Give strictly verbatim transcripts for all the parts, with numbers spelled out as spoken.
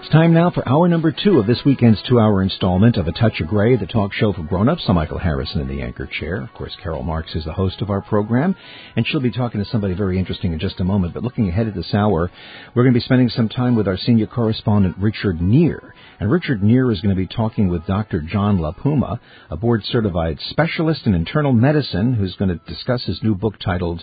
time now for hour number two of this weekend's two-hour installment of A Touch of Gray, the talk show for grown-ups. I'm Michael Harrison in the anchor chair. Of course, Carol Marks is the host of our program, and she'll be talking to somebody very interesting in just a moment. But looking ahead at this hour, we're going to be spending some time with our senior correspondent, Richard Neer. And Richard Neer is going to be talking with Doctor John LaPuma, a board-certified specialist in internal medicine, who's going to discuss his new book titled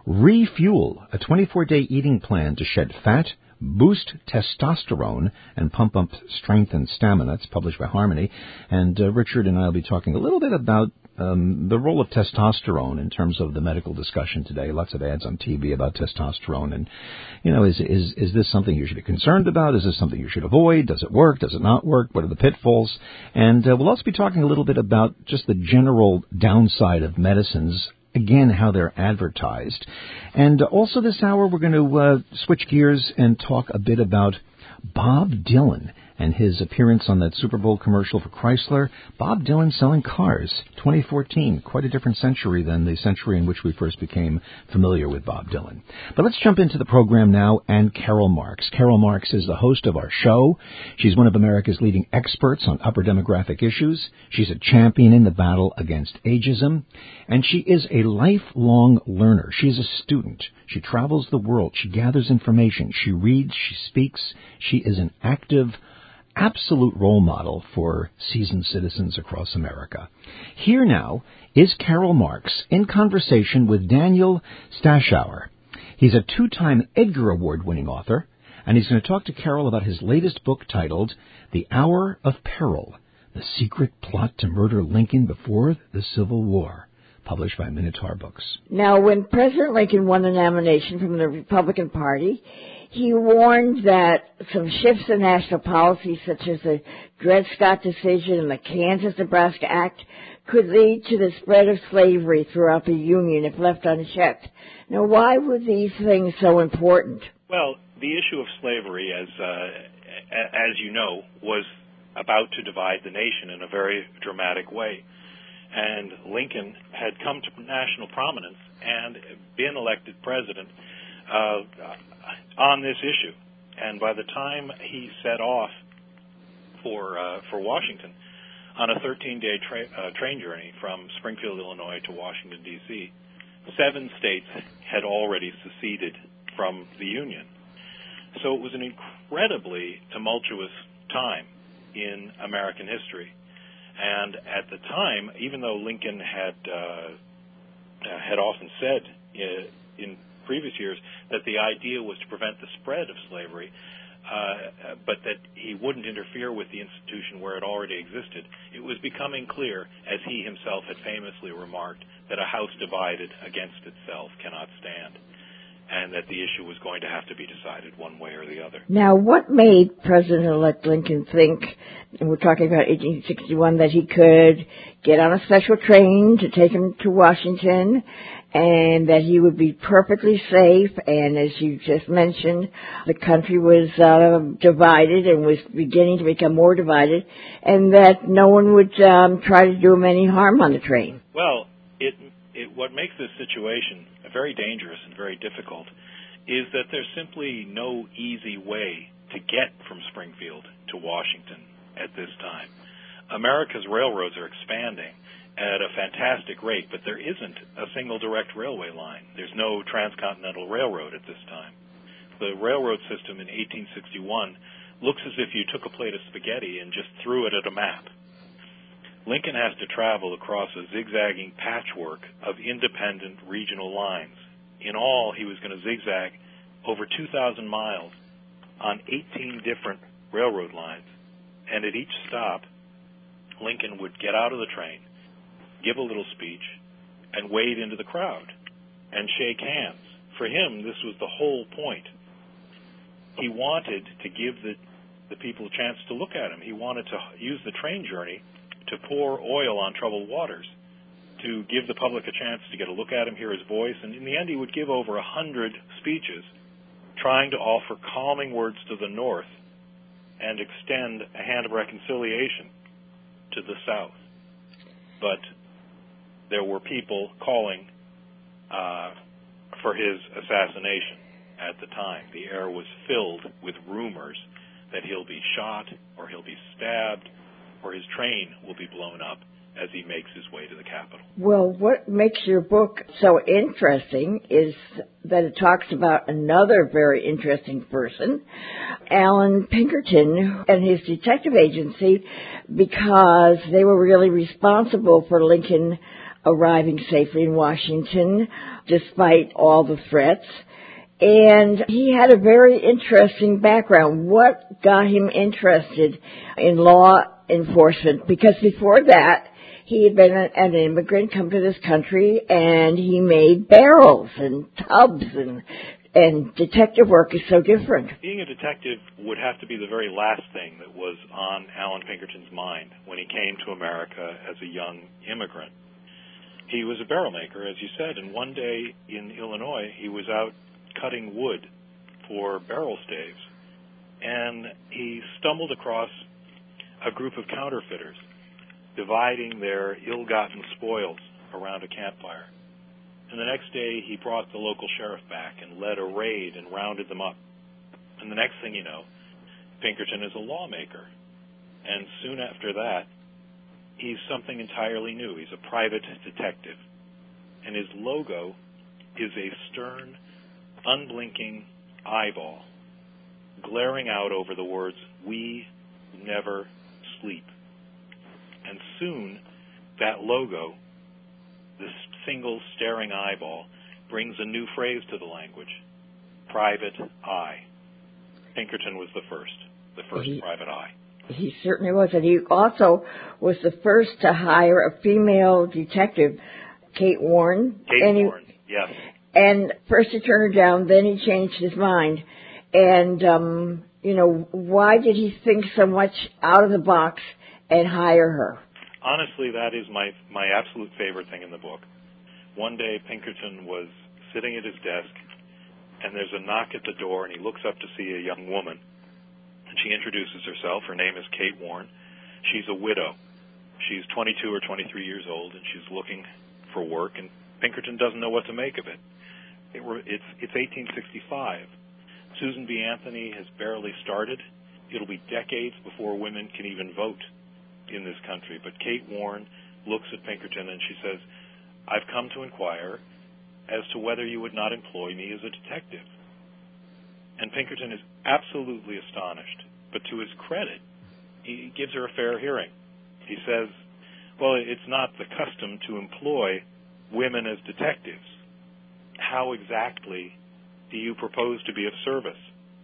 Refuel, a twenty-four day eating plan to shed fat, boost testosterone, and pump up strength and stamina. It's published by Harmony. And uh, Richard and I will be talking a little bit about um, the role of testosterone in terms of the medical discussion today. Lots of ads on T V about testosterone. And, you know, is is is this something you should be concerned about? Is this something you should avoid? Does it work? Does it not work? What are the pitfalls? And uh, we'll also be talking a little bit about just the general downside of medicines. Again, how they're advertised. And also this hour, we're going to uh, switch gears and talk a bit about Bob Dylan and his appearance on that Super Bowl commercial for Chrysler. Bob Dylan selling cars, twenty fourteen, quite a different century than the century in which we first became familiar with Bob Dylan. But let's jump into the program now and Carol Marks. Carol Marks is the host of our show. She's one of America's leading experts on upper demographic issues. She's a champion in the battle against ageism, and she is a lifelong learner. She's a student. She travels the world. She gathers information. She reads. She speaks. She is an active absolute role model for seasoned citizens across America. Here now is Carol Marks in conversation with Daniel Stashower. He's a two-time Edgar Award-winning author, and he's going to talk to Carol about his latest book titled The Hour of Peril, The Secret Plot to Murder Lincoln Before the Civil War, published by Minotaur Books. Now, when President Lincoln won the nomination from the Republican Party, he warned that some shifts in national policy, such as the Dred Scott decision and the Kansas-Nebraska Act, could lead to the spread of slavery throughout the Union if left unchecked. Now, why were these things so important? Well, the issue of slavery, as uh, as you know, was about to divide the nation in a very dramatic way. And Lincoln had come to national prominence and been elected president uh, on this issue. And by the time he set off for uh, for Washington on a thirteen day tra- uh, train journey from Springfield, Illinois to Washington, D C, seven states had already seceded from the Union. So it was an incredibly tumultuous time in American history. And at the time, even though Lincoln had uh, had often said in, in previous years that the idea was to prevent the spread of slavery, uh, but that he wouldn't interfere with the institution where it already existed, it was becoming clear, as he himself had famously remarked, that a house divided against itself cannot stand, and that the issue was going to have to be decided one way or the other. Now, what made President-elect Lincoln think, and we're talking about eighteen sixty-one, that he could get on a special train to take him to Washington, and that he would be perfectly safe, and as you just mentioned, the country was uh, divided and was beginning to become more divided, and that no one would um, try to do him any harm on the train? Well, it, it what makes this situation very dangerous and very difficult is that there's simply no easy way to get from Springfield to Washington at this time. America's railroads are expanding at a fantastic rate, but there isn't a single direct railway line. There's no transcontinental railroad at this time. The railroad system in eighteen sixty-one looks as if you took a plate of spaghetti and just threw it at a map. Lincoln has to travel across a zigzagging patchwork of independent regional lines. In all, he was going to zigzag over two thousand miles on eighteen different railroad lines. And at each stop, Lincoln would get out of the train, give a little speech, and wade into the crowd and shake hands. For him, this was the whole point. He wanted to give the, the people a chance to look at him. He wanted to use the train journey to pour oil on troubled waters, to give the public a chance to get a look at him, hear his voice, and in the end he would give over a hundred speeches trying to offer calming words to the North and extend a hand of reconciliation to the South. But there were people calling uh, for his assassination at the time. The air was filled with rumors that he'll be shot or he'll be stabbed or his train will be blown up as he makes his way to the Capitol. Well, what makes your book so interesting is that it talks about another very interesting person, Allan Pinkerton and his detective agency, because they were really responsible for Lincoln arriving safely in Washington despite all the threats. And he had a very interesting background. What got him interested in law enforcement? Because before that, he had been an immigrant, come to this country, and he made barrels and tubs, and and detective work is so different. Being a detective would have to be the very last thing that was on Allan Pinkerton's mind when he came to America as a young immigrant. He was a barrel maker, as you said, and one day in Illinois, he was out cutting wood for barrel staves, and he stumbled across a group of counterfeiters dividing their ill-gotten spoils around a campfire. And the next day, he brought the local sheriff back and led a raid and rounded them up. And the next thing you know, Pinkerton is a lawmaker. And soon after that, he's something entirely new. He's a private detective. And his logo is a stern, unblinking eyeball glaring out over the words, "We never sleep." And soon, that logo, this single staring eyeball, brings a new phrase to the language, private eye. Pinkerton was the first, the first he, private eye. He certainly was, and he also was the first to hire a female detective, Kate Warren. Kate and Warren, he, yes. And first he turned her down, then he changed his mind. And, um, you know, why did he think so much out of the box and hire her? Honestly, that is my my absolute favorite thing in the book. One day, Pinkerton was sitting at his desk, and there's a knock at the door, and he looks up to see a young woman. And she introduces herself. Her name is Kate Warren. She's a widow. She's twenty-two or twenty-three years old, and she's looking for work, and Pinkerton doesn't know what to make of it. it were, it's, it's eighteen sixty-five. Susan B. Anthony has barely started. It'll be decades before women can even vote in this country. But Kate Warren looks at Pinkerton and she says, "I've come to inquire as to whether you would not employ me as a detective." And Pinkerton is absolutely astonished. But to his credit, he gives her a fair hearing. He says, "Well, it's not the custom to employ women as detectives. How exactly do you propose to be of service?"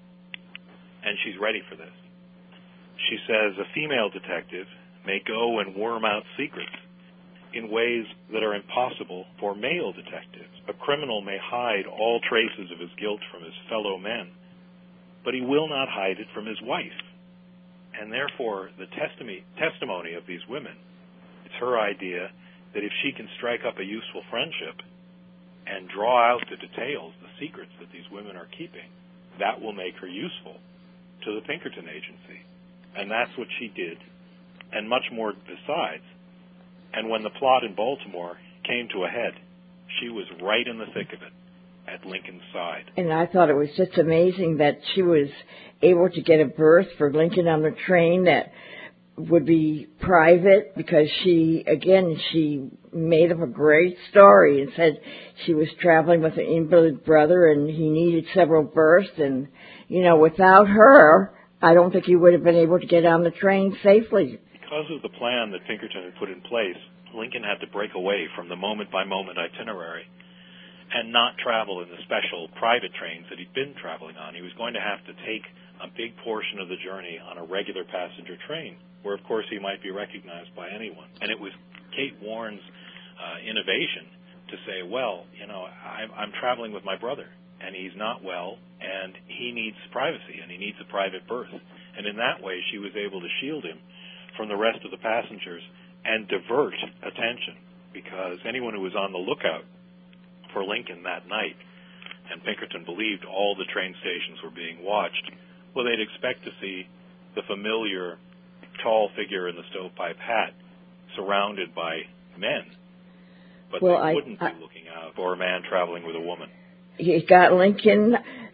And she's ready for this. She says, "A female detective may go and worm out secrets in ways that are impossible for male detectives. A criminal may hide all traces of his guilt from his fellow men, but he will not hide it from his wife. And therefore, the testami- testimony of these women, it's her idea that if she can strike up a useful friendship and draw out the details, the secrets that these women are keeping, that will make her useful to the Pinkerton agency." And that's what she did, and much more besides. And when the plot in Baltimore came to a head, she was right in the thick of it, at Lincoln's side. And I thought it was just amazing that she was able to get a berth for Lincoln on the train that would be private, because she, again, she made up a great story and said she was traveling with an invalid brother and he needed several berths. And, you know, without her, I don't think he would have been able to get on the train safely. Because of the plan that Pinkerton had put in place, Lincoln had to break away from the moment-by-moment itinerary and not travel in the special private trains that he'd been traveling on. He was going to have to take a big portion of the journey on a regular passenger train, where, of course, he might be recognized by anyone. And it was Kate Warren's uh, innovation to say, well, you know, I'm, I'm traveling with my brother, and he's not well, and he needs privacy, and he needs a private berth. And in that way, she was able to shield him from the rest of the passengers and divert attention, because anyone who was on the lookout for Lincoln that night, and Pinkerton believed all the train stations were being watched, well, they'd expect to see the familiar tall figure in the stovepipe hat surrounded by men, but well, they I, wouldn't I, be looking out for a man traveling with a woman. He got Lincoln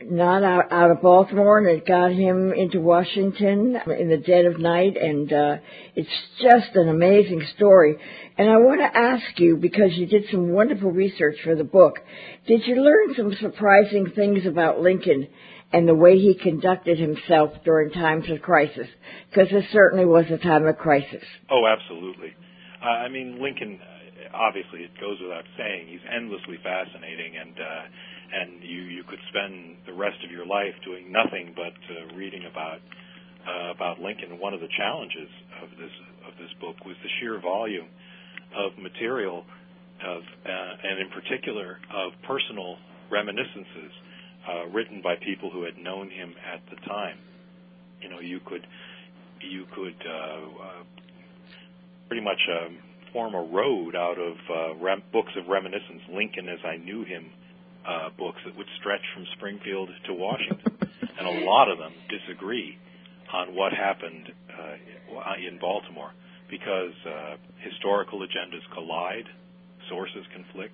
not out, out of Baltimore, and it got him into Washington in the dead of night, and uh, it's just an amazing story. And I want to ask you, because you did some wonderful research for the book, did you learn some surprising things about Lincoln and the way he conducted himself during times of crisis? Because this certainly was a time of crisis. Oh, absolutely. Uh, I mean, Lincoln, obviously, it goes without saying, he's endlessly fascinating, and uh, and you, you could spend the rest of your life doing nothing but uh, reading about uh, about Lincoln. One of the challenges of this of this book was the sheer volume of material, of uh, and in particular of personal reminiscences uh, written by people who had known him at the time. You know, you could you could uh, uh, pretty much um, form a road out of uh, rem- books of reminiscence, Lincoln as I Knew Him uh, books that would stretch from Springfield to Washington. And a lot of them disagree on what happened uh, in Baltimore because uh, historical agendas collide, sources conflict,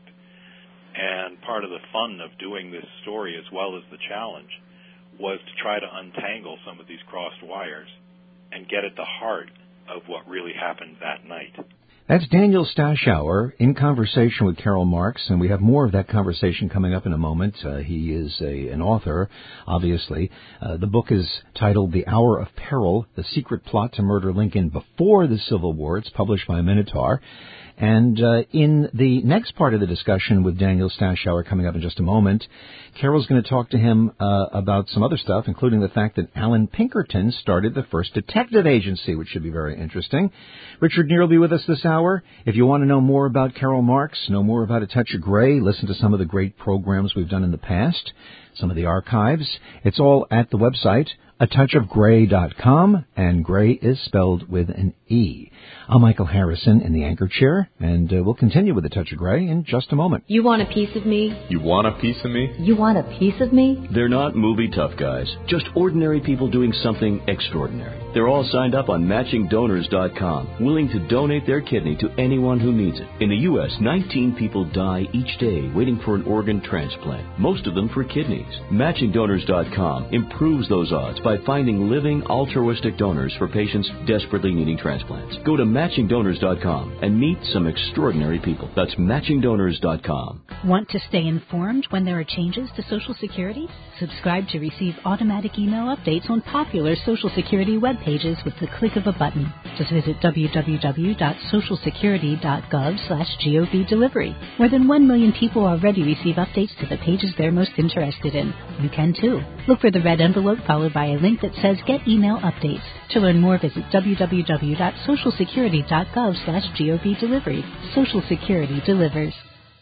and part of the fun of doing this story as well as the challenge was to try to untangle some of these crossed wires and get at the heart of what really happened that night. That's Daniel Stashower in conversation with Karl Marx, and we have more of that conversation coming up in a moment. Uh, he is a, an author, obviously. Uh, the book is titled The Hour of Peril, The Secret Plot to Murder Lincoln Before the Civil War. It's published by Minotaur. And uh, in the next part of the discussion with Daniel Stashower coming up in just a moment, Carol's going to talk to him uh, about some other stuff, including the fact that Allan Pinkerton started the first detective agency, which should be very interesting. Richard Neer will be with us this hour. If you want to know more about Karl Marx, know more about A Touch of Gray, listen to some of the great programs we've done in the past, some of the archives, it's all at the website, a touch of gray dot com, and Gray is spelled with an E. I'm Michael Harrison in the anchor chair, and uh, we'll continue with A Touch of Gray in just a moment. You want a piece of me? You want a piece of me? You want a piece of me? They're not movie tough guys, just ordinary people doing something extraordinary. They're all signed up on matching donors dot com, willing to donate their kidney to anyone who needs it. In the U S, nineteen people die each day waiting for an organ transplant, most of them for kidneys. matching donors dot com improves those odds by finding living altruistic donors for patients desperately needing transplants. Go to matching donors dot com and meet some extraordinary people. That's matching donors dot com. Want to stay informed when there are changes to Social Security? Subscribe to receive automatic email updates on popular Social Security web pages with the click of a button. Just visit w w w dot social security dot gov slash gov delivery. More than one million people already receive updates to the pages they're most interested in. You can too. Look for the red envelope followed by a link that says Get Email Updates. To learn more, visit w w w dot social security dot gov slash gov delivery. Social Security delivers.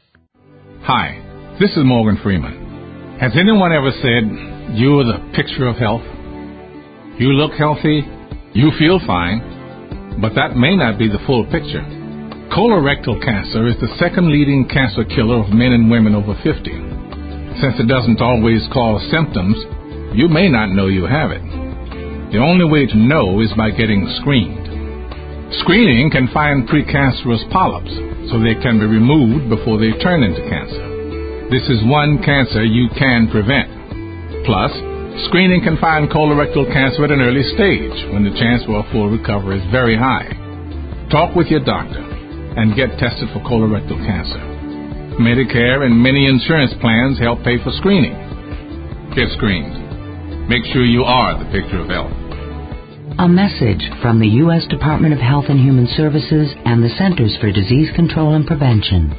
Hi, this is Morgan Freeman. Has anyone ever said, you're the picture of health? You look healthy, you feel fine, but that may not be the full picture. Colorectal cancer is the second leading cancer killer of men and women over fifty. Since it doesn't always cause symptoms, you may not know you have it. The only way to know is by getting screened. Screening can find precancerous polyps so they can be removed before they turn into cancer. This is one cancer you can prevent. Plus, screening can find colorectal cancer at an early stage when the chance for a full recovery is very high. Talk with your doctor and get tested for colorectal cancer. Medicare and many insurance plans help pay for screening. Get screened. Make sure you are the picture of health. A message from the U S Department of Health and Human Services and the Centers for Disease Control and Prevention.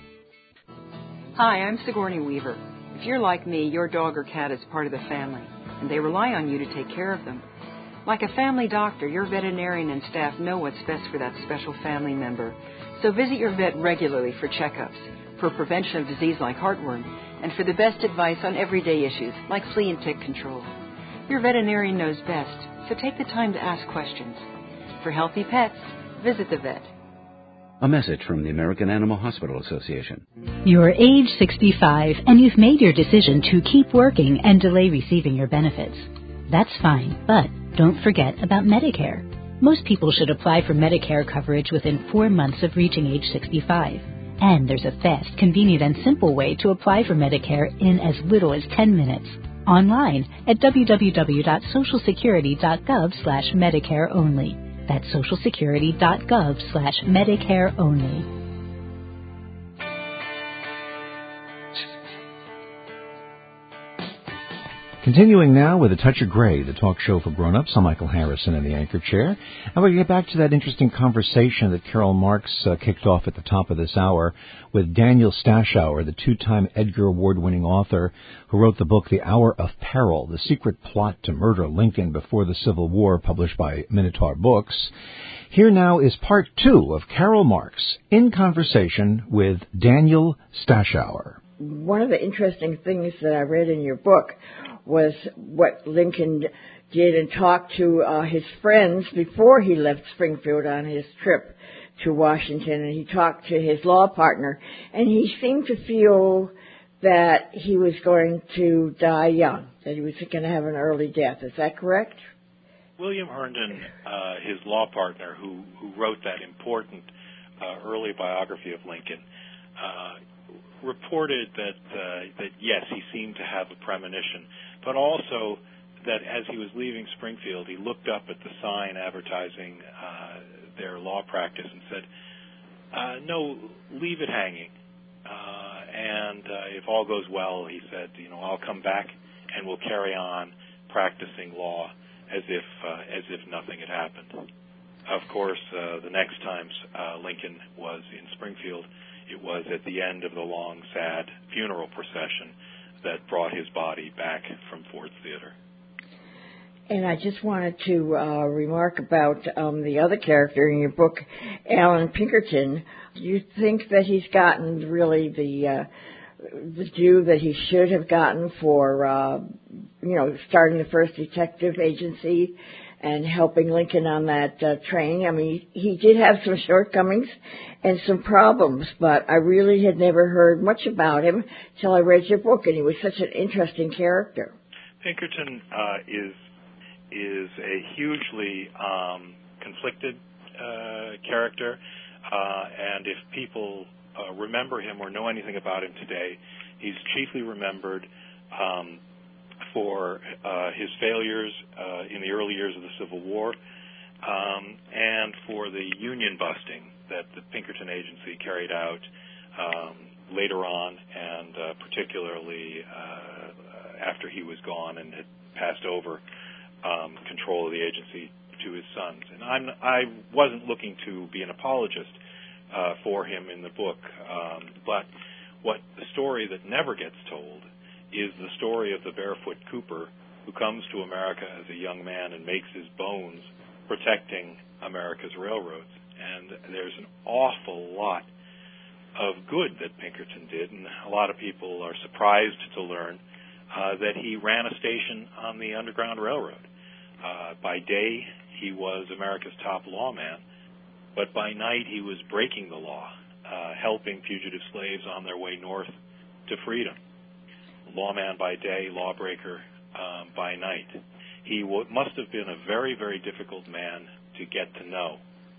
Hi, I'm Sigourney Weaver. If you're like me, your dog or cat is part of the family, and they rely on you to take care of them. Like a family doctor, your veterinarian and staff know what's best for that special family member. So visit your vet regularly for checkups, for prevention of disease like heartworm, and for the best advice on everyday issues like flea and tick control. Your veterinarian knows best, so take the time to ask questions. For healthy pets, visit the vet. A message from the American Animal Hospital Association. You're age sixty-five and you've made your decision to keep working and delay receiving your benefits. That's fine, but don't forget about Medicare. Most people should apply for Medicare coverage within four months of reaching age sixty-five. And there's a fast, convenient, and simple way to apply for Medicare in as little as ten minutes. Online at w w w dot social security dot gov slash Medicare only. That's social security dot gov slash Medicare only. Continuing now with A Touch of Gray, the talk show for grown-ups. I'm Michael Harrison in the anchor chair. And we're going to get back to that interesting conversation that Carol Marks uh, kicked off at the top of this hour with Daniel Stashower, the two-time Edgar Award-winning author who wrote the book The Hour of Peril, The Secret Plot to Murder Lincoln Before the Civil War, published by Minotaur Books. Here now is part two of Carol Marks in conversation with Daniel Stashower. One of the interesting things that I read in your book was what Lincoln did and talked to uh, his friends before he left Springfield on his trip to Washington, and he talked to his law partner, and he seemed to feel that he was going to die young, that he was going to have an early death. Is that correct? William Herndon, uh, his law partner, who, who wrote that important uh, early biography of Lincoln, uh, reported that uh, that yes, he seemed to have a premonition, but also that as he was leaving Springfield, he looked up at the sign advertising uh, their law practice and said, uh, "No, leave it hanging." Uh, and uh, if all goes well, he said, "You know, I'll come back and we'll carry on practicing law as if uh, as if nothing had happened." Of course, uh, the next time uh, Lincoln was in Springfield, it was at the end of the long, sad funeral procession that brought his body back from Ford's Theater. And I just wanted to uh, remark about um, the other character in your book, Allan Pinkerton. Do you think that he's gotten really the uh, the due that he should have gotten for, uh, you know, starting the first detective agency and helping Lincoln on that uh, train? I mean, he did have some shortcomings and some problems, but I really had never heard much about him till I read your book, and he was such an interesting character. Pinkerton uh, is is a hugely um, conflicted uh, character, uh, and if people uh, remember him or know anything about him today, he's chiefly remembered um, for uh, his failures uh, in the early years of the Civil War, um, and for the union busting that the Pinkerton Agency carried out um, later on, and uh, particularly uh, after he was gone and had passed over um, control of the agency to his sons. And I'm, I wasn't looking to be an apologist uh, for him in the book, um, but what the story that never gets told is the story of the barefoot Cooper who comes to America as a young man and makes his bones protecting America's railroads. And there's an awful lot of good that Pinkerton did, and a lot of people are surprised to learn uh, that he ran a station on the Underground Railroad. Uh, by day, he was America's top lawman, but by night he was breaking the law, uh, helping fugitive slaves on their way north to freedom. Lawman by day, lawbreaker um, by night. He w- must have been a very, very difficult man to get to know.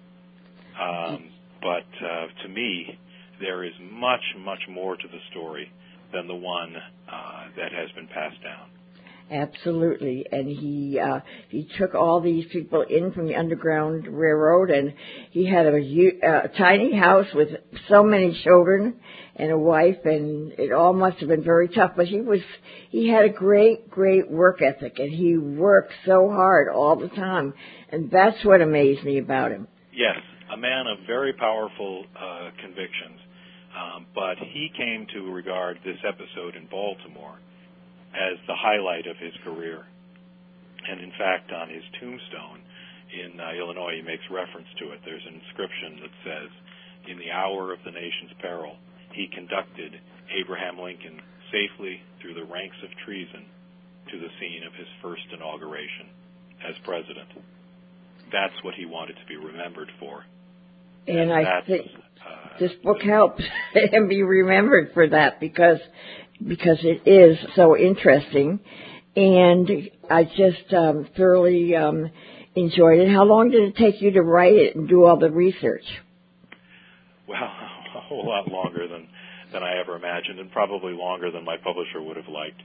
Um, but uh, to me, there is much, much more to the story than the one uh, that has been passed down. Absolutely, and he uh, he took all these people in from the Underground Railroad, and he had a, a tiny house with so many children and a wife, and it all must have been very tough. But he was he had a great, great work ethic, and he worked so hard all the time, and that's what amazed me about him. Yes, a man of very powerful uh, convictions, um, but he came to regard this episode in Baltimore as the highlight of his career. And in fact, on his tombstone in uh, Illinois, he makes reference to it. There's an inscription that says, "In the hour of the nation's peril, he conducted Abraham Lincoln safely through the ranks of treason to the scene of his first inauguration as president." That's what he wanted to be remembered for. And, and I think uh, this book helps him be remembered for that, because because it is so interesting, and I just um, thoroughly um, enjoyed it. How long did it take you to write it and do all the research? Well, a whole lot longer than, than I ever imagined, and probably longer than my publisher would have liked.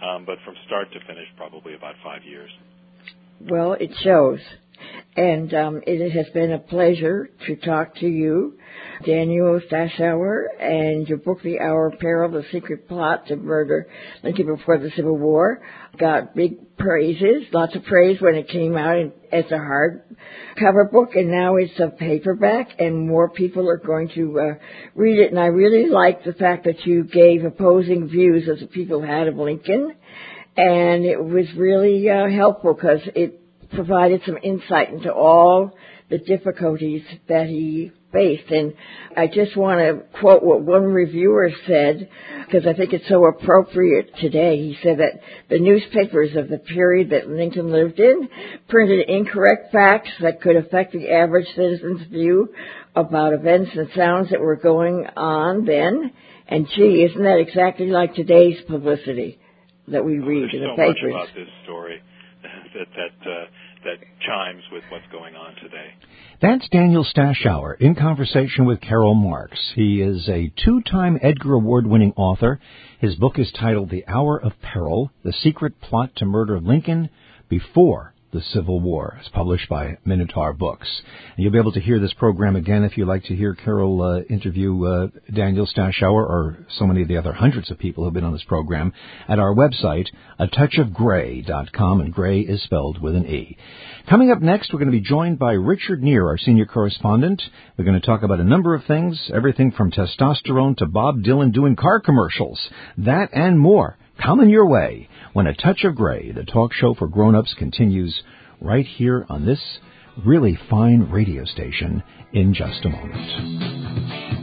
um, but from start to finish, probably about five years. Well, it shows. And um, it has been a pleasure to talk to you, Daniel Stashower, and your book, The Hour of Peril, The Secret Plot to Murder Lincoln Before the Civil War, got big praises, lots of praise when it came out as a hardcover book, and now it's a paperback, and more people are going to uh, read it. And I really like the fact that you gave opposing views as the people had of Lincoln, and it was really uh, helpful because it provided some insight into all the difficulties that he faced. And I just want to quote what one reviewer said, because I think it's so appropriate today. He said that the newspapers of the period that Lincoln lived in printed incorrect facts that could affect the average citizen's view about events and sounds that were going on then. And gee, isn't that exactly like today's publicity that we oh, read in the so papers? There's so much about this story that that uh, that chimes with what's going on today. That's Daniel Stashower in conversation with Carol Marks. He is a two-time Edgar Award-winning author. His book is titled The Hour of Peril, The Secret Plot to Murder Lincoln Before the Civil War. It's published by Minotaur Books. And you'll be able to hear this program again if you'd like to hear Carol uh, interview uh, Daniel Stashower or so many of the other hundreds of people who have been on this program at our website, a touch of gray dot com, and gray is spelled with an E. Coming up next, we're going to be joined by Richard Neer, our senior correspondent. We're going to talk about a number of things, everything from testosterone to Bob Dylan doing car commercials. That and more coming your way when A Touch of Gray, the talk show for grown-ups, continues right here on this really fine radio station in just a moment.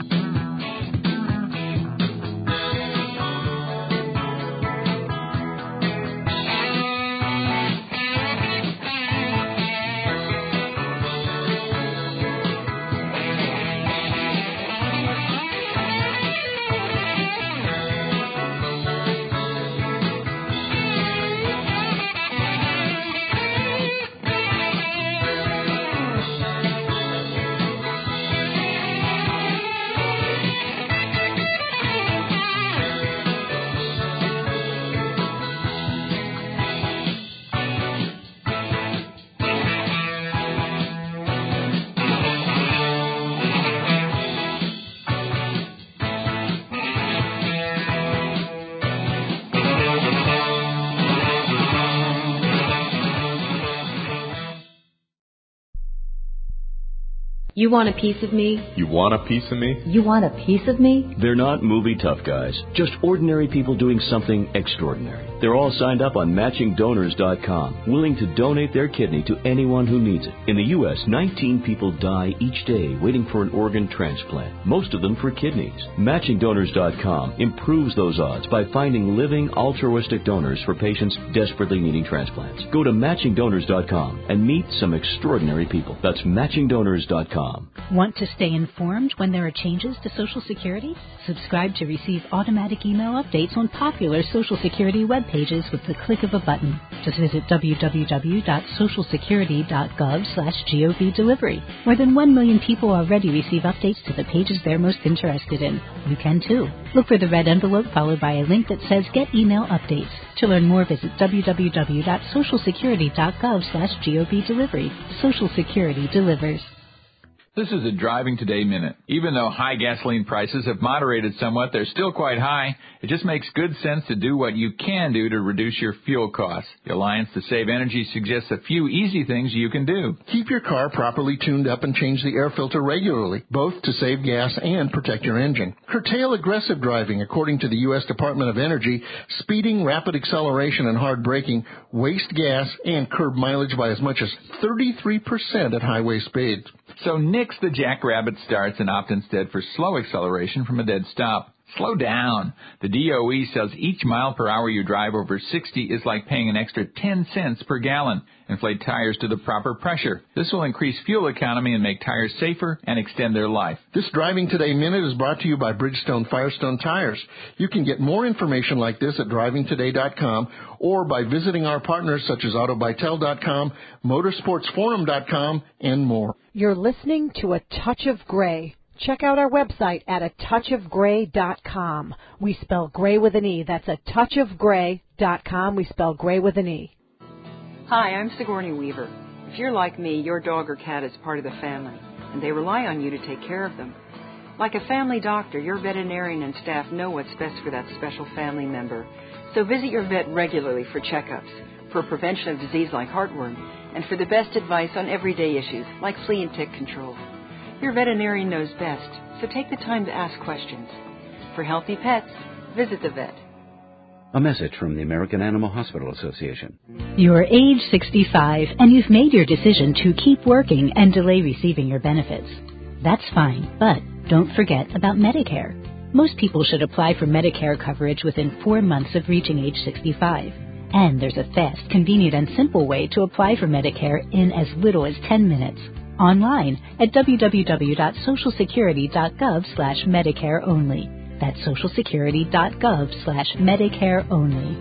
You want a piece of me? You want a piece of me? You want a piece of me? They're not movie tough guys, just ordinary people doing something extraordinary. They're all signed up on matching donors dot com, willing to donate their kidney to anyone who needs it. In the U S, nineteen people die each day waiting for an organ transplant, most of them for kidneys. matching donors dot com improves those odds by finding living altruistic donors for patients desperately needing transplants. Go to matching donors dot com and meet some extraordinary people. That's matching donors dot com. Want to stay informed when there are changes to Social Security? Subscribe to receive automatic email updates on popular Social Security web pages with the click of a button. Just visit w w w dot social security dot gov slash gov delivery. More than one million people already receive updates to the pages they're most interested in. You can too. Look for the red envelope followed by a link that says Get Email Updates. To learn more, visit w w w dot social security dot gov slash gov delivery. Social Security delivers. This is a Driving Today Minute. Even though high gasoline prices have moderated somewhat, they're still quite high. It just makes good sense to do what you can do to reduce your fuel costs. The Alliance to Save Energy suggests a few easy things you can do. Keep your car properly tuned up and change the air filter regularly, both to save gas and protect your engine. Curtail aggressive driving. According to the U S Department of Energy, speeding, rapid acceleration, and hard braking waste gas and curb mileage by as much as thirty-three percent at highway speeds. So nix the jackrabbit starts and opt instead for slow acceleration from a dead stop. Slow down. The D O E says each mile per hour you drive over sixty is like paying an extra ten cents per gallon. Inflate tires to the proper pressure. This will increase fuel economy and make tires safer and extend their life. This Driving Today Minute is brought to you by Bridgestone Firestone Tires. You can get more information like this at driving today dot com or by visiting our partners such as auto bytel dot com, motorsports forum dot com, and more. You're listening to A Touch of Gray. Check out our website at a touch of gray dot com. We spell gray with an E. That's a touch of gray dot com. We spell gray with an E. Hi, I'm Sigourney Weaver. If you're like me, your dog or cat is part of the family, and they rely on you to take care of them. Like a family doctor, your veterinarian and staff know what's best for that special family member. So visit your vet regularly for checkups, for prevention of disease like heartworm, and for the best advice on everyday issues like flea and tick control. Your veterinarian knows best, so take the time to ask questions. For healthy pets, visit the vet. A message from the American Animal Hospital Association. You're age sixty-five and you've made your decision to keep working and delay receiving your benefits. That's fine, but don't forget about Medicare. Most people should apply for Medicare coverage within four months of reaching age sixty-five. And there's a fast, convenient, and simple way to apply for Medicare in as little as ten minutes. Online at w w w dot social security dot gov slash Medicare only. That's social security dot gov slash Medicare only.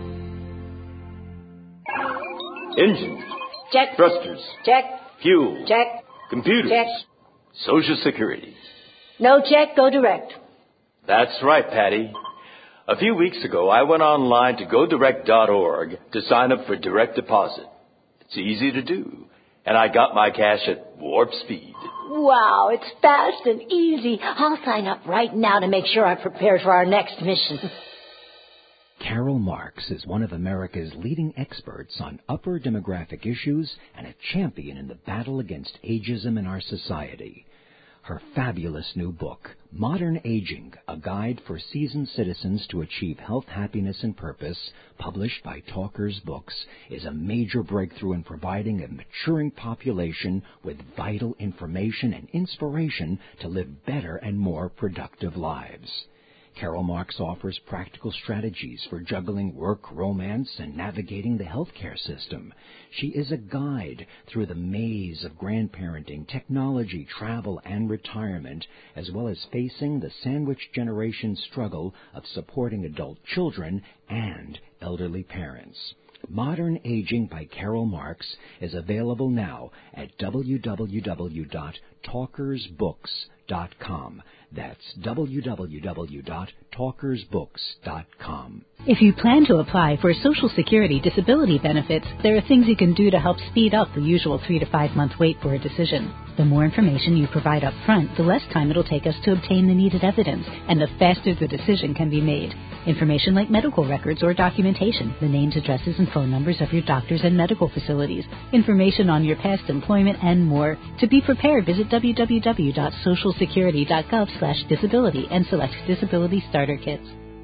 Engines. Check. Thrusters. Check. Fuel. Check. Computers. Check. Social Security. No check, go direct. That's right, Patty. A few weeks ago, I went online to go direct dot org to sign up for direct deposit. It's easy to do. And I got my cash at warp speed. Wow, it's fast and easy. I'll sign up right now to make sure I'm prepared for our next mission. Carol Marks is one of America's leading experts on upper demographic issues and a champion in the battle against ageism in our society. Her fabulous new book, Modern Aging, A Guide for Seasoned Citizens to Achieve Health, Happiness, and Purpose, published by Talkers Books, is a major breakthrough in providing a maturing population with vital information and inspiration to live better and more productive lives. Carol Marks offers practical strategies for juggling work, romance, and navigating the healthcare system. She is a guide through the maze of grandparenting, technology, travel, and retirement, as well as facing the sandwich generation struggle of supporting adult children and elderly parents. Modern Aging by Carol Marks is available now at w w w dot talkers books dot com. That's w w w dot talkers books dot com. If you plan to apply for Social Security disability benefits, there are things you can do to help speed up the usual three to five month wait for a decision. The more information you provide up front, the less time it'll take us to obtain the needed evidence, and the faster the decision can be made. Information like medical records or documentation, the names, addresses, and phone numbers of your doctors and medical facilities, information on your past employment, and more. To be prepared, visit w w w dot social security dot gov slash disability and select Disability Starter Kits.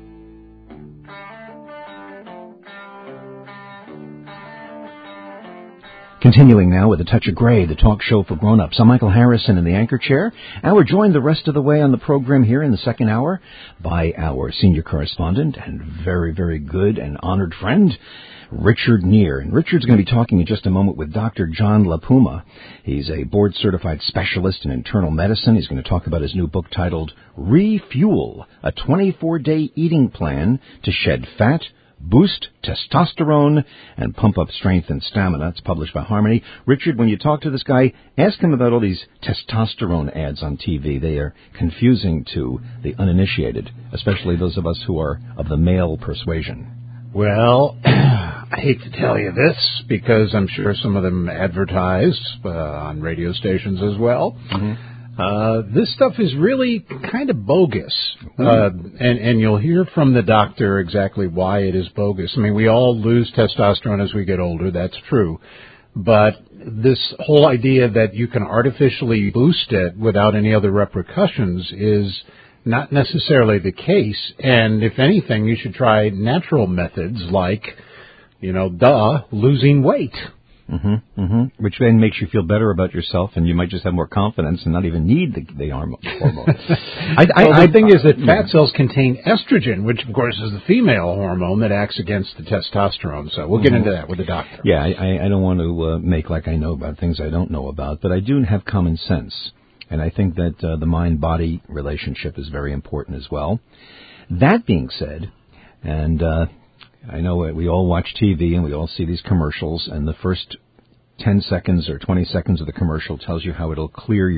Continuing now with A Touch of Gray, the talk show for grown-ups. I'm Michael Harrison in the anchor chair, and we're joined the rest of the way on the program here in the second hour by our senior correspondent and very, very good and honored friend, Richard Neer. And Richard's going to be talking in just a moment with Doctor John LaPuma. He's a board-certified specialist in internal medicine. He's going to talk about his new book titled Refuel, a twenty-four day eating plan to shed fat, boost testosterone, and pump up strength and stamina. It's published by Harmony. Richard, when you talk to this guy, ask him about all these testosterone ads on T V. They are confusing to the uninitiated, especially those of us who are of the male persuasion. Well, I hate to tell you this, because I'm sure some of them advertise uh, on radio stations as well. Mm-hmm. Uh, this stuff is really kind of bogus, uh, and, and you'll hear from the doctor exactly why it is bogus. I mean, we all lose testosterone as we get older, that's true, but this whole idea that you can artificially boost it without any other repercussions is not necessarily the case, and if anything, you should try natural methods like, you know, duh, losing weight. Mm-hmm, mm-hmm. Which then makes you feel better about yourself, and you might just have more confidence and not even need the, the hormone. I, I, well, the I, thing I, is that yeah. fat cells contain estrogen, which, of course, is the female hormone that acts against the testosterone. So we'll mm-hmm. get into that with the doctor. Yeah, I, I don't want to uh, make like I know about things I don't know about, but I do have common sense, and I think that uh, the mind-body relationship is very important as well. That being said, and... Uh, I know we all watch T V and we all see these commercials, and the first ten seconds or twenty seconds of the commercial tells you how it'll clear your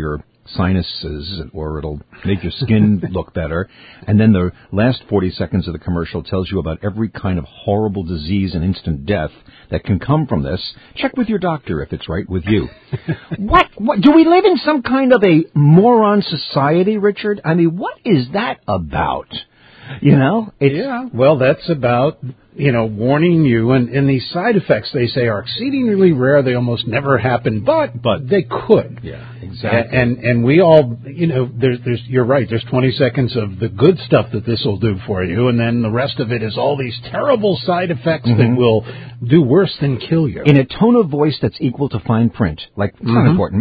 sinuses, or it'll make your skin look better. And then the last forty seconds of the commercial tells you about every kind of horrible disease and instant death that can come from this. Check with your doctor if it's right with you. what, what? Do we live in some kind of a moron society, Richard? I mean, what is that about? You know? It's, yeah, well, that's about, you know, warning you. And, and these side effects, they say, are exceedingly rare. They almost never happen, but but they could. Yeah, exactly. And and we all, you know, there's, there's you're right. There's twenty seconds of the good stuff that this will do for you, and then the rest of it is all these terrible side effects mm-hmm. that will do worse than kill you. In a tone of voice that's equal to fine print. Like, it's mm-hmm. not important.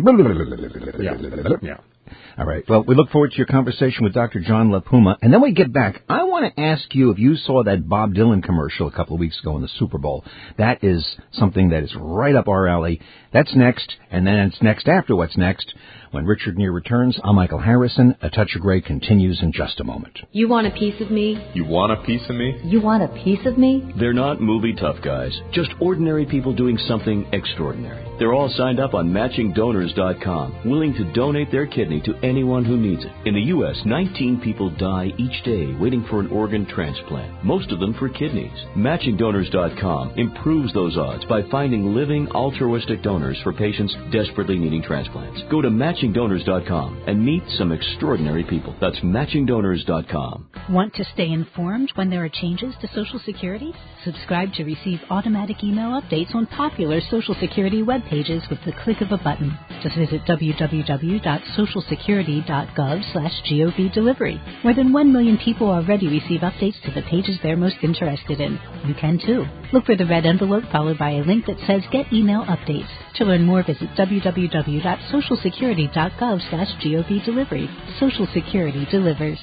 Yeah. yeah. All right. Well, we look forward to your conversation with Doctor John LaPuma. And then we get back. I want to ask you if you saw that Bob Dylan commercial a couple of weeks ago in the Super Bowl. That is something that is right up our alley. That's next. And then it's next after What's Next. When Richard Neer returns, I'm Michael Harrison. A Touch of Grey continues in just a moment. You want a piece of me? You want a piece of me? You want a piece of me? They're not movie tough guys, just ordinary people doing something extraordinary. They're all signed up on matching donors dot com, willing to donate their kidney to anyone who needs it. In the U S, nineteen people die each day waiting for an organ transplant, most of them for kidneys. matching donors dot com improves those odds by finding living altruistic donors for patients desperately needing transplants. Go to matching donors dot com and meet some extraordinary people. That's matching donors dot com. Want to stay informed when there are changes to Social Security? Subscribe to receive automatic email updates on popular Social Security web pages with the click of a button. Just visit w w w dot social security dot gov slash gov delivery. More than one million people already receive updates to the pages they're most interested in. You can too. Look for the red envelope followed by a link that says Get Email Updates. To learn more, visit w w w dot social security dot gov slash gov delivery. Social Security delivers.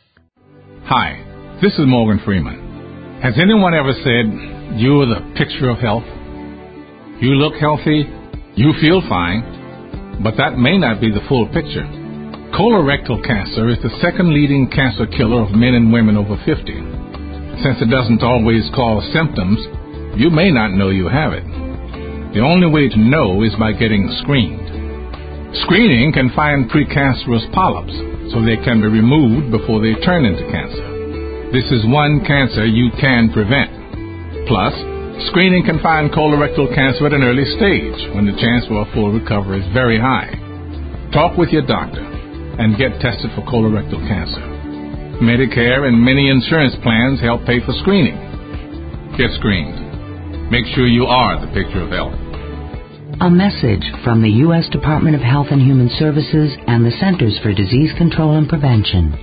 Hi, this is Morgan Freeman. Has anyone ever said, you're the picture of health? You look healthy, you feel fine, but that may not be the full picture. Colorectal cancer is the second leading cancer killer of men and women over fifty. Since it doesn't always cause symptoms, you may not know you have it. The only way to know is by getting screened. Screening can find precancerous polyps, so they can be removed before they turn into cancer. This is one cancer you can prevent. Plus, screening can find colorectal cancer at an early stage when the chance for a full recovery is very high. Talk with your doctor and get tested for colorectal cancer. Medicare and many insurance plans help pay for screening. Get screened. Make sure you are the picture of health. A message from the U S Department of Health and Human Services and the Centers for Disease Control and Prevention.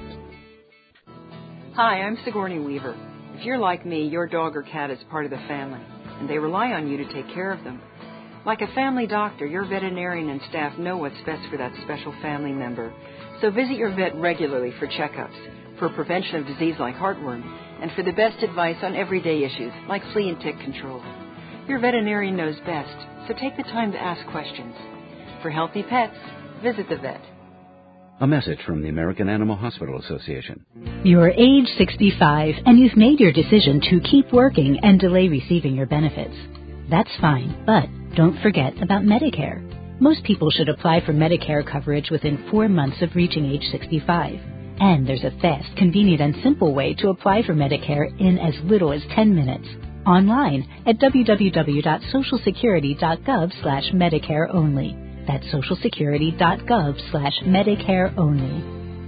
Hi, I'm Sigourney Weaver. If you're like me, your dog or cat is part of the family, and they rely on you to take care of them. Like a family doctor, your veterinarian and staff know what's best for that special family member. So visit your vet regularly for checkups, for prevention of disease like heartworm, and for the best advice on everyday issues like flea and tick control. Your veterinarian knows best, so take the time to ask questions. For healthy pets, visit the vet. A message from the American Animal Hospital Association. You're age sixty-five and you've made your decision to keep working and delay receiving your benefits. That's fine, but don't forget about Medicare. Most people should apply for Medicare coverage within four months of reaching age sixty-five. And there's a fast, convenient, and simple way to apply for Medicare in as little as ten minutes. Online at w w w dot social security dot gov slash Medicare only. That's social security dot gov slash Medicare only.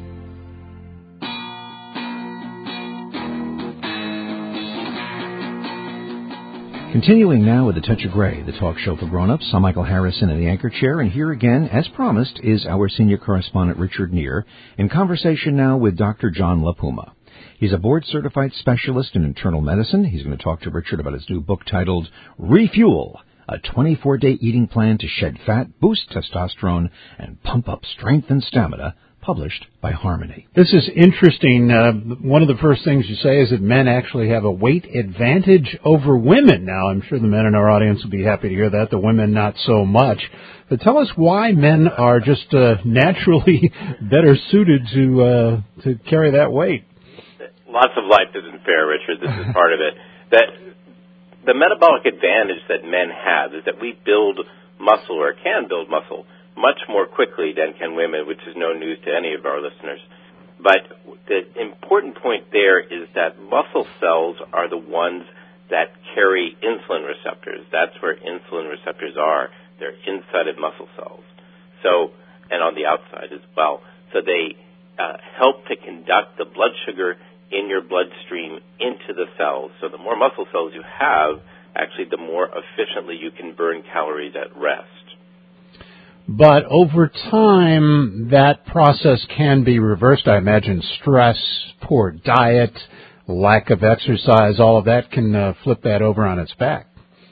Continuing now with A Touch of Grey, the talk show for grown-ups. I'm Michael Harrison in the anchor chair, and here again, as promised, is our senior correspondent Richard Neer in conversation now with Doctor John LaPuma. He's a board-certified specialist in internal medicine. He's going to talk to Richard about his new book titled Refuel, a twenty-four day eating plan to shed fat, boost testosterone, and pump up strength and stamina, published by Harmony. This is interesting. Uh, one of the first things you say is that men actually have a weight advantage over women. Now, I'm sure the men in our audience will be happy to hear that, the women not so much. But tell us why men are just uh, naturally better suited to uh, to carry that weight. Lots of life isn't fair, Richard. This is part of it. That the metabolic advantage that men have is that we build muscle or can build muscle much more quickly than can women, which is no news to any of our listeners. But the important point there is that muscle cells are the ones that carry insulin receptors. That's where insulin receptors are. They're inside of muscle cells. So, and on the outside as well. So they uh, help to conduct the blood sugar in your bloodstream into the cells. So the more muscle cells you have, actually the more efficiently you can burn calories at rest. But over time, that process can be reversed. I imagine stress, poor diet, lack of exercise, all of that can uh, flip that over on its back.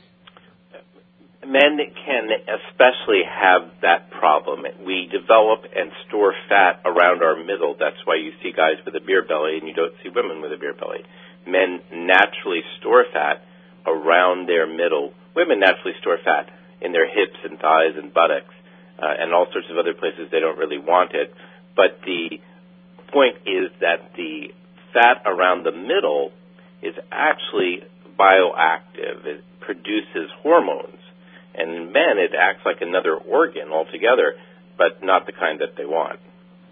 Men can especially have that problem. We develop and store fat around our middle. That's why you see guys with a beer belly and you don't see women with a beer belly. Men naturally store fat around their middle. Women naturally store fat in their hips and thighs and buttocks uh, and all sorts of other places they don't really want it. But the point is that the fat around the middle is actually bioactive. It produces hormones. And in men, it acts like another organ altogether, but not the kind that they want.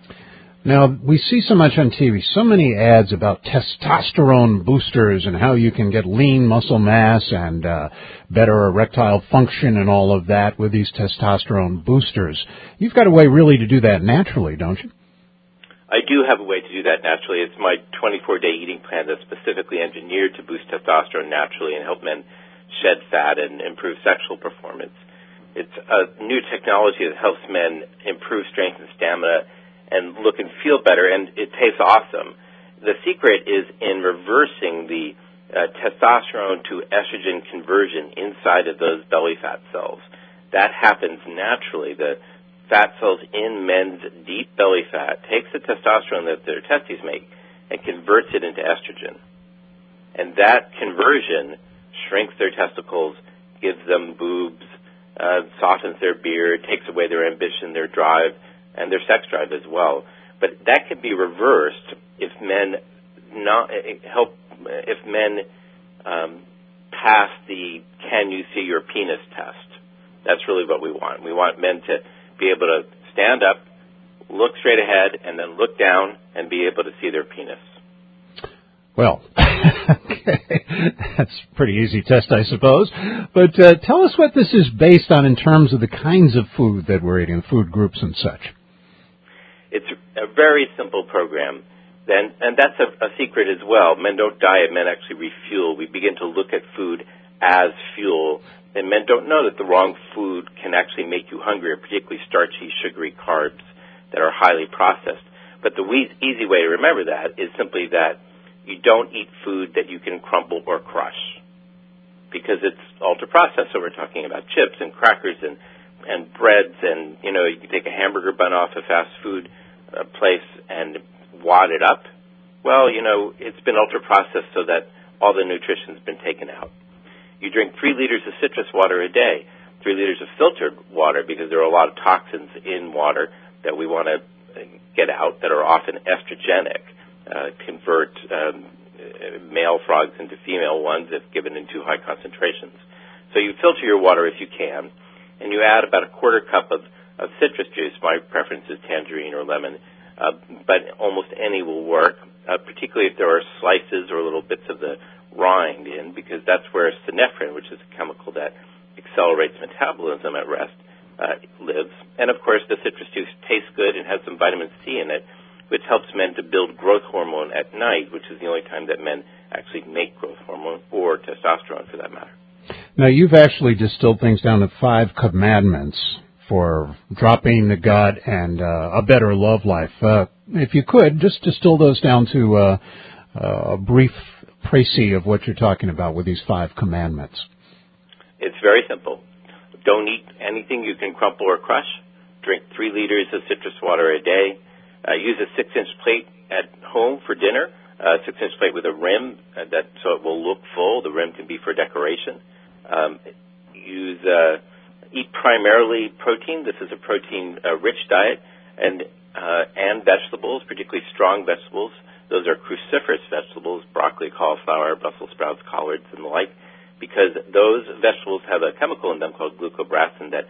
Now, we see so much on T V, so many ads about testosterone boosters and how you can get lean muscle mass and uh, better erectile function and all of that with these testosterone boosters. You've got a way really to do that naturally, don't you? I do have a way to do that naturally. It's my twenty-four day eating plan that's specifically engineered to boost testosterone naturally and help men shed fat and improve sexual performance. It's a new technology that helps men improve strength and stamina and look and feel better, and it tastes awesome. The secret is in reversing the uh, testosterone to estrogen conversion inside of those belly fat cells. That happens naturally. The fat cells in men's deep belly fat takes the testosterone that their testes make and converts it into estrogen. And that conversion shrinks their testicles, gives them boobs, uh, softens their beard, takes away their ambition, their drive, and their sex drive as well. But that can be reversed if men not help if men um, pass the "Can you see your penis" test. That's really what we want. We want men to be able to stand up, look straight ahead, and then look down and be able to see their penis. Well, okay. That's a pretty easy test, I suppose. But uh, tell us what this is based on in terms of the kinds of food that we're eating, food groups and such. It's a very simple program. Then, and that's a, a secret as well. Men don't diet, men actually refuel. We begin to look at food as fuel. And men don't know that the wrong food can actually make you hungrier, particularly starchy, sugary carbs that are highly processed. But the easy way to remember that is simply that you don't eat food that you can crumble or crush because it's ultra-processed. So we're talking about chips and crackers and, and breads and, you know, you can take a hamburger bun off a fast food uh, place and wad it up. Well, you know, it's been ultra-processed so that all the nutrition's been taken out. You drink three liters of citrus water a day, three liters of filtered water because there are a lot of toxins in water that we want to get out that are often estrogenic. Uh, convert um, male frogs into female ones if given in too high concentrations. So you filter your water if you can, and you add about a quarter cup of, of citrus juice. My preference is tangerine or lemon, uh, but almost any will work, uh, particularly if there are slices or little bits of the rind in, because that's where synephrine, which is a chemical that accelerates metabolism at rest, uh, lives. And, of course, the citrus juice tastes good and has some vitamin C in it, which helps men to build growth hormone at night, which is the only time that men actually make growth hormone or testosterone for that matter. Now, you've actually distilled things down to five commandments for dropping the gut and uh, a better love life. Uh, if you could, just distill those down to uh, uh, a brief précis of what you're talking about with these five commandments. It's very simple. Don't eat anything you can crumple or crush. Drink three liters of citrus water a day. Uh, use a six-inch plate at home for dinner, a uh, six-inch plate with a rim uh, that so it will look full. The rim can be for decoration. Um, use uh, eat primarily protein. This is a protein-rich uh, diet, and uh, and vegetables, particularly strong vegetables. Those are cruciferous vegetables: broccoli, cauliflower, Brussels sprouts, collards, and the like, because those vegetables have a chemical in them called glucobrassin that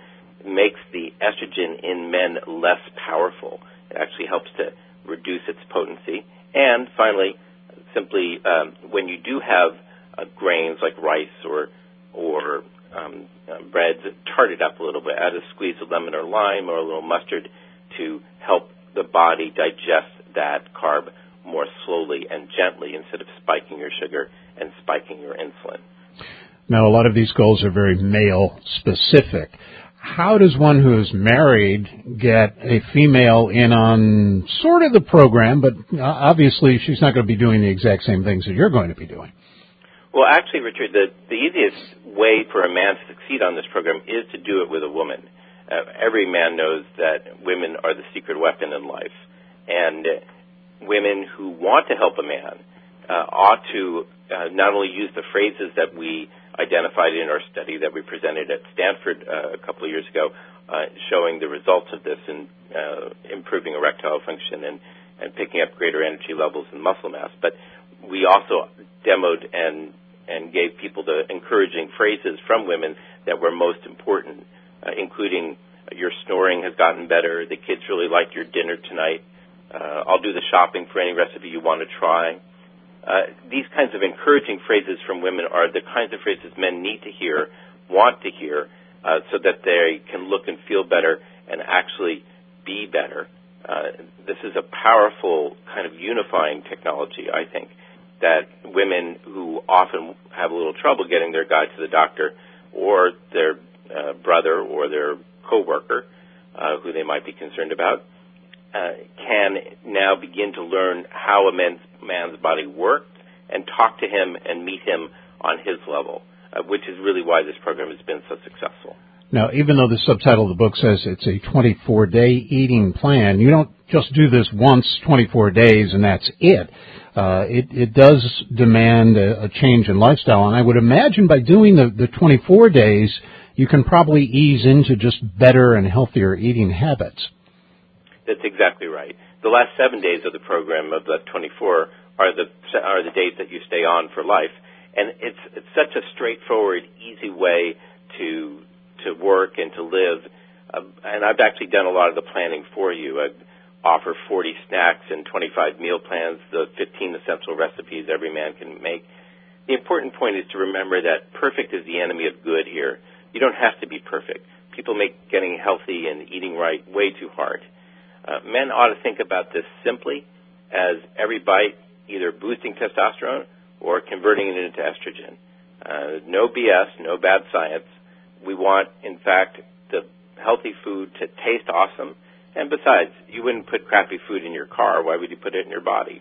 makes the estrogen in men less powerful. It actually helps to reduce its potency. And finally, simply um, when you do have uh, grains like rice or or um, uh, breads, tart it up a little bit. Add a squeeze of lemon or lime or a little mustard to help the body digest that carb more slowly and gently instead of spiking your sugar and spiking your insulin. Now, a lot of these goals are very male-specific. How does one who is married get a female in on sort of the program, but obviously she's not going to be doing the exact same things that you're going to be doing? Well, actually, Richard, the, the easiest way for a man to succeed on this program is to do it with a woman. Uh, every man knows that women are the secret weapon in life, and uh, women who want to help a man uh, ought to uh, not only use the phrases that we identified in our study that we presented at Stanford uh, a couple of years ago, uh, showing the results of this in uh, improving erectile function and, and picking up greater energy levels and muscle mass, but we also demoed and and gave people the encouraging phrases from women that were most important, uh, including your snoring has gotten better, the kids really liked your dinner tonight, uh, I'll do the shopping for any recipe you want to try. Uh, these kinds of encouraging phrases from women are the kinds of phrases men need to hear, want to hear, uh, so that they can look and feel better and actually be better. Uh, this is a powerful kind of unifying technology, I think, that women who often have a little trouble getting their guy to the doctor or their uh, brother or their coworker, uh, who they might be concerned about, uh, can now begin to learn how a man's, man's body works and talk to him and meet him on his level, uh, which is really why this program has been so successful. Now, even though the subtitle of the book says it's a twenty-four day eating plan, you don't just do this once, twenty-four days, and that's it. Uh, it, it does demand a, a change in lifestyle, and I would imagine by doing the, the twenty-four days, you can probably ease into just better and healthier eating habits. That's exactly right. The last seven days of the program of the twenty-four are the are the days that you stay on for life, and it's it's such a straightforward, easy way to to work and to live. Uh, and I've actually done a lot of the planning for you. I offer forty snacks and twenty-five meal plans, the fifteen essential recipes every man can make. The important point is to remember that perfect is the enemy of good here. You don't have to be perfect. People make getting healthy and eating right way too hard. Uh, men ought to think about this simply as every bite either boosting testosterone or converting it into estrogen. Uh, no B S, no bad science. We want, in fact, the healthy food to taste awesome. And besides, you wouldn't put crappy food in your car. Why would you put it in your body?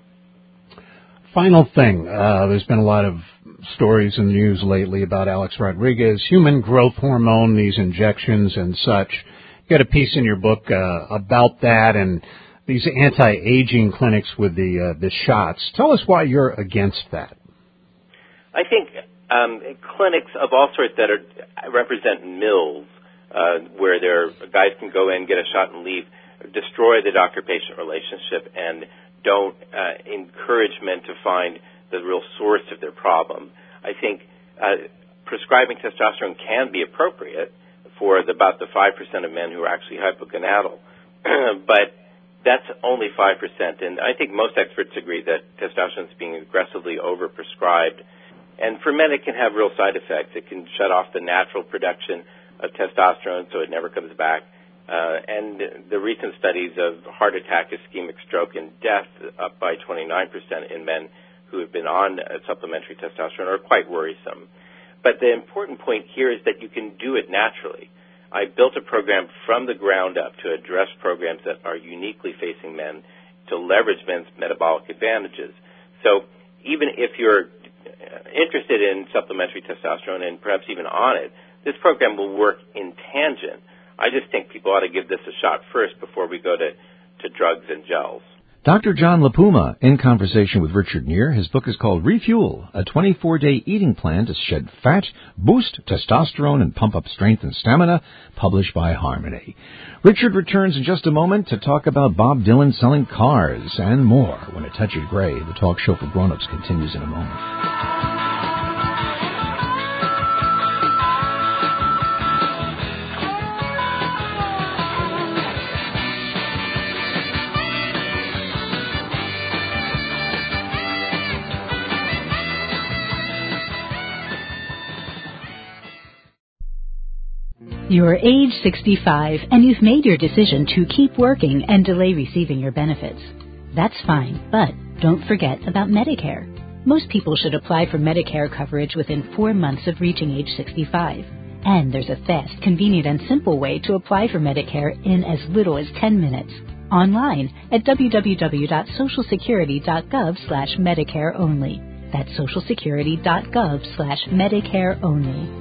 Final thing, uh, there's been a lot of stories in the news lately about Alex Rodriguez, human growth hormone, these injections and such. You got a piece in your book uh, about that and these anti-aging clinics with the uh, the shots. Tell us why you're against that. I think um, clinics of all sorts that are, represent mills, uh, where their guys can go in, get a shot, and leave, destroy the doctor-patient relationship and don't uh, encourage men to find the real source of their problem. I think uh, prescribing testosterone can be appropriate for the, about the five percent of men who are actually hypogonadal, but that's only five percent. And I think most experts agree that testosterone is being aggressively overprescribed. And for men, it can have real side effects. It can shut off the natural production of testosterone so it never comes back. Uh, and the recent studies of heart attack, ischemic stroke, and death up by twenty-nine percent in men who have been on uh, supplementary testosterone are quite worrisome. But the important point here is that you can do it naturally. I built a program from the ground up to address programs that are uniquely facing men to leverage men's metabolic advantages. So even if you're interested in supplementary testosterone and perhaps even on it, this program will work in tangent. I just think people ought to give this a shot first before we go to, to drugs and gels. Doctor John LaPuma in conversation with Richard Neer. His book is called Refuel, a twenty-four day eating plan to shed fat, boost testosterone, and pump up strength and stamina, published by Harmony. Richard returns in just a moment to talk about Bob Dylan selling cars and more when A Touch of Grey, the talk show for grown-ups, continues in a moment. You're age sixty-five and you've made your decision to keep working and delay receiving your benefits. That's fine, but don't forget about Medicare. Most people should apply for Medicare coverage within four months of reaching age sixty-five. And there's a fast, convenient, and simple way to apply for Medicare in as little as ten minutes. Online at w w w dot social security dot gov slash Medicare only. That's social security dot gov slash Medicare only.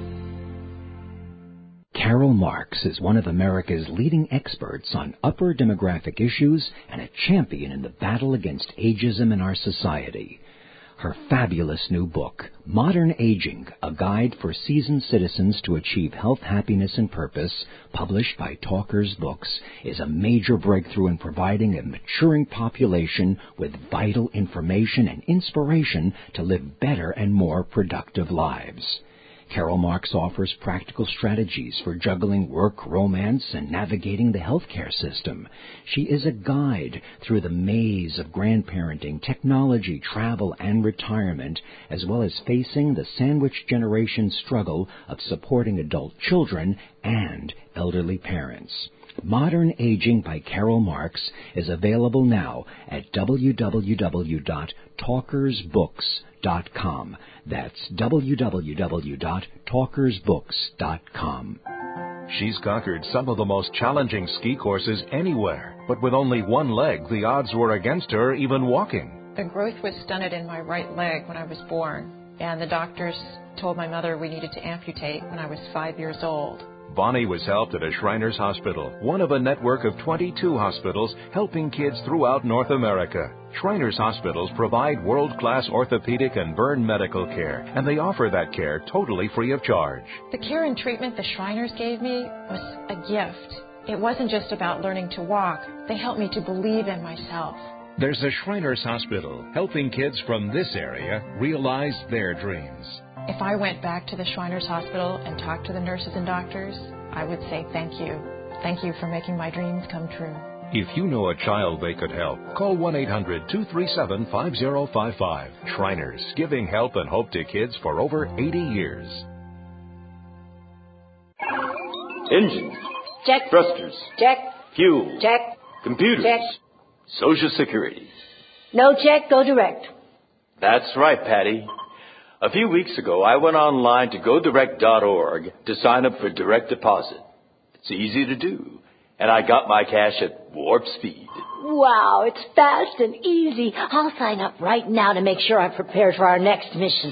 Carol Marks is one of America's leading experts on upper demographic issues and a champion in the battle against ageism in our society. Her fabulous new book, Modern Aging, A Guide for Seasoned Citizens to Achieve Health, Happiness, and Purpose, published by Talkers Books, is a major breakthrough in providing a maturing population with vital information and inspiration to live better and more productive lives. Carol Marks offers practical strategies for juggling work, romance, and navigating the healthcare system. She is a guide through the maze of grandparenting, technology, travel, and retirement, as well as facing the sandwich generation struggle of supporting adult children and elderly parents. Modern Aging by Carol Marks is available now at w w w dot talkers books dot com. That's w w w dot talkers books dot com. She's conquered some of the most challenging ski courses anywhere, but with only one leg, the odds were against her even walking. The growth was stunted in my right leg when I was born, and the doctors told my mother we needed to amputate when I was five years old. Bonnie was helped at a Shriners Hospital, one of a network of twenty-two hospitals helping kids throughout North America. Shriners Hospitals provide world-class orthopedic and burn medical care, and they offer that care totally free of charge. The care and treatment the Shriners gave me was a gift. It wasn't just about learning to walk. They helped me to believe in myself. There's a Shriners Hospital helping kids from this area realize their dreams. If I went back to the Shriners Hospital and talked to the nurses and doctors, I would say thank you. Thank you for making my dreams come true. If you know a child they could help, call one eight hundred two three seven five zero five five. Shriners, giving help and hope to kids for over eighty years. Engines. Check. Thrusters. Check. Fuel. Check. Computers. Check. Social Security. No check, go direct. That's right, Patty. A few weeks ago, I went online to go direct dot org to sign up for direct deposit. It's easy to do, and I got my cash at warp speed. Wow, it's fast and easy. I'll sign up right now to make sure I'm prepared for our next mission.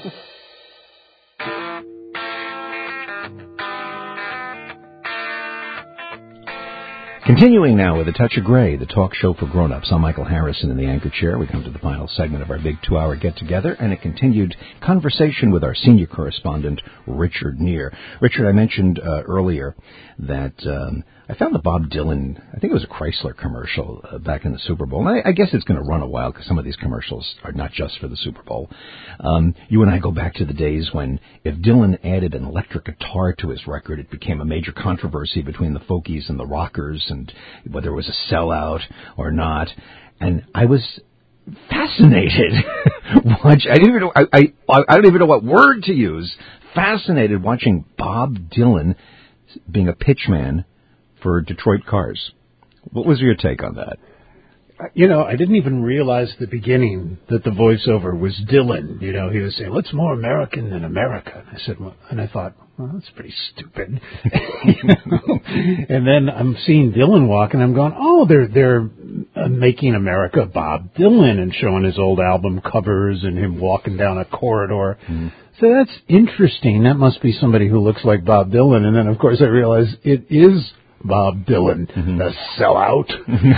Continuing now with A Touch of Gray, the talk show for grown-ups. I'm Michael Harrison in the anchor chair. We come to the final segment of our big two-hour get-together and a continued conversation with our senior correspondent, Richard Neer. Richard, I mentioned uh, earlier that um, I found the Bob Dylan, I think it was a Chrysler commercial uh, back in the Super Bowl. And I, I guess it's going to run a while because some of these commercials are not just for the Super Bowl. Um, you and I go back to the days when if Dylan added an electric guitar to his record, it became a major controversy between the folkies and the rockers, and whether it was a sellout or not. And I was fascinated. Watch, I didn't even know, I, I, I don't even know what word to use. Fascinated watching Bob Dylan being a pitchman for Detroit cars. What was your take on that? You know, I didn't even realize at the beginning that the voiceover was Dylan. You know, he was saying, "What's more American than America?" And I said, well, and I thought, well, that's pretty stupid. You know? And then I'm seeing Dylan walk, and I'm going, oh, they're they're uh, making America Bob Dylan and showing his old album covers and him walking down a corridor. Mm. So that's interesting. That must be somebody who looks like Bob Dylan. And then, of course, I realize it is Bob Dylan, mm-hmm. the sellout.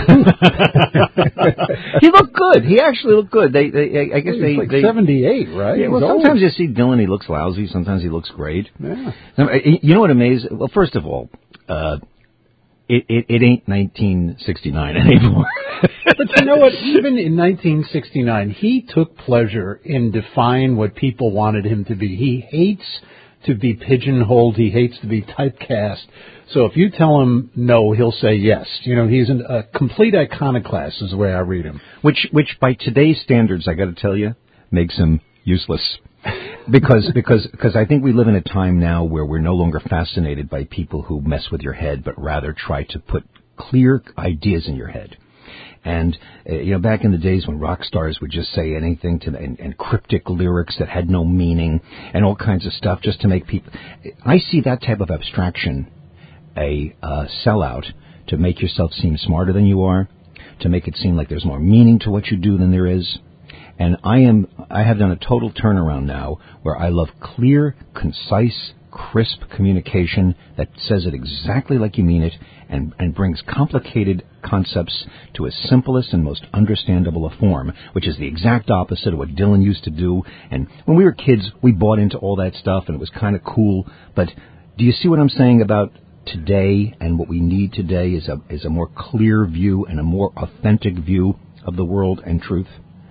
He looked good. He actually looked good. They, they I guess He's they, like they seventy-eight, right? Yeah, well, He's sometimes old. you see Dylan, he looks lousy. Sometimes he looks great. Yeah. You know what amazes? Well, first of all, uh, it, it it ain't nineteen sixty-nine anymore. But you know what? Even in nineteen sixty-nine, he took pleasure in defying what people wanted him to be. He hates to be pigeonholed. He hates to be typecast. So if you tell him no, he'll say yes. You know, he's an, a complete iconoclast is the way I read him. Which, which by today's standards, I got to tell you, makes him useless. because because because I think we live in a time now where we're no longer fascinated by people who mess with your head, but rather try to put clear ideas in your head. And, uh, you know, back in the days when rock stars would just say anything to and, and cryptic lyrics that had no meaning and all kinds of stuff just to make people... I see that type of abstraction a uh, sellout to make yourself seem smarter than you are, to make it seem like there's more meaning to what you do than there is. And I am I have done a total turnaround now where I love clear, concise, crisp communication that says it exactly like you mean it and, and brings complicated concepts to as simplest and most understandable a form, which is the exact opposite of what Dylan used to do. And when we were kids, we bought into all that stuff, and it was kind of cool. But do you see what I'm saying about today, and what we need today is a is a more clear view and a more authentic view of the world and truth?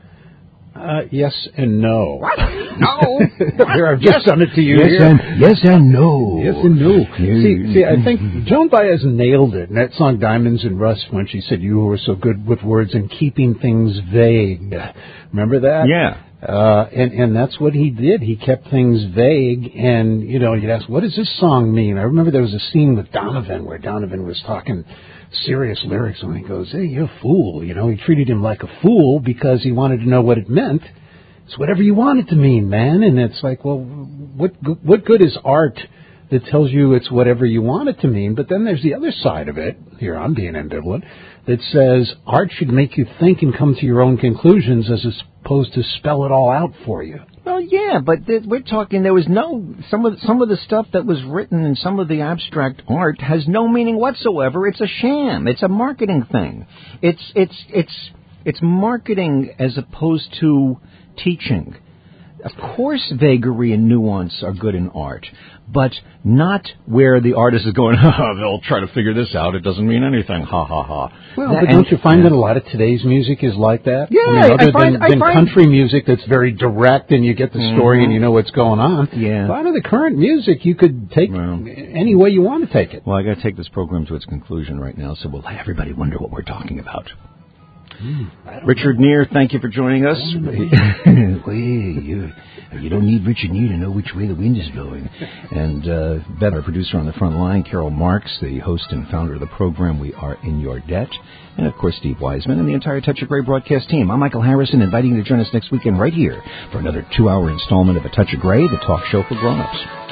Uh, yes and no. What? No. Here, I've just yes. done it to you. Yes here. and yes and no. Yes and no. see, see, I think Joan Baez nailed it in that song "Diamonds and Rust" when she said, "You were so good with words and keeping things vague." Remember that? Yeah. Uh, and, and that's what he did. He kept things vague, and, you know, you'd ask, what does this song mean? I remember there was a scene with Donovan where Donovan was talking serious lyrics, and he goes, hey, you're a fool. You know, he treated him like a fool because he wanted to know what it meant. It's whatever you want it to mean, man. And it's like, well, what, what good is art that tells you it's whatever you want it to mean? But then there's the other side of it. Here, I'm being ambivalent. That says art should make you think and come to your own conclusions as opposed to spell it all out for you. Well, yeah, but th- we're talking, there was no, some of, some of the stuff that was written in some of the abstract art has no meaning whatsoever. It's a sham. It's a marketing thing. It's, it's, it's, it's marketing as opposed to teaching. Of course, vagary and nuance are good in art, but not where the artist is going, ha ha, they'll try to figure this out. It doesn't mean anything, ha ha ha. Well, that, but don't you find yeah. that a lot of today's music is like that? Yeah, I mean, other I find, than, I than find... country music that's very direct and you get the story mm-hmm. and you know what's going on. Yeah. A lot of the current music you could take well, any way you want to take it. Well, I got to take this program to its conclusion right now, so we'll let everybody wonder what we're talking about. Mm, Richard know. Neer, thank you for joining us. Well, you, you don't need Richard Neer to know which way the wind is blowing. And uh, Bev, our producer on the front line, Carol Marks, the host and founder of the program, We Are In Your Debt. And, of course, Steve Wiseman and the entire Touch of Grey broadcast team. I'm Michael Harrison, inviting you to join us next weekend right here for another two-hour installment of A Touch of Grey, the talk show for grown-ups.